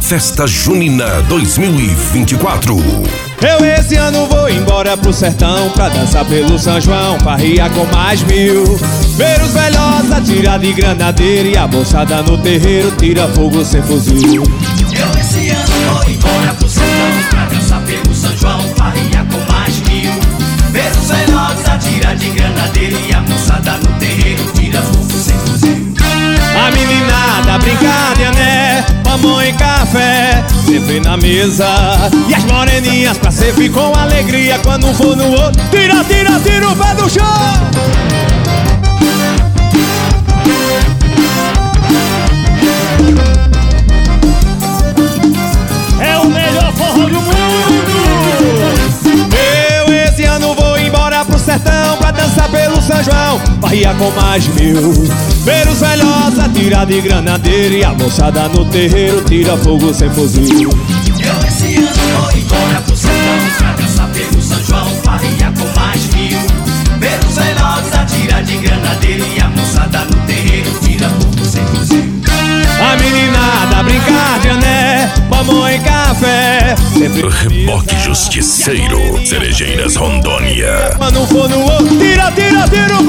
Festa Junina 2024. Eu esse ano vou embora pro sertão pra dançar pelo São João, farriar com mais 1000. Ver os velhotes atirar de granadeira e a moçada no terreiro tira fogo sem fuzil. Eu esse ano vou embora pro sertão pra dançar pelo São João, farriar com mais 1000. Ver os velhotes atirar de granadeira e a moçada no terreiro tira fogo sem fuzil. A meninada brincar de ané, mamão e café, sempre na mesa. E as moreninhas pra servir com alegria. Quando um for no outro, tira, tira, tira o pé do chão. É o melhor forró do mundo. Eu esse ano vou embora pro sertão pra dançar pelo São João, farriar com mais 1000. Ver os velhotes atirar de granadeira e a moçada no terreiro tira fogo sem fuzil. Eu esse ano vou embora pro sertão pra dançar pelo São João, farriar com mais 1000. Ver os velhotes atirar de granadeira e a moçada no terreiro tira fogo sem fuzil. A meninada brincar de ané, mamão e café, sempre Reboque Justiceiro, Cerejeiras Rondônia. quando um for no outro, tira, tira, tira o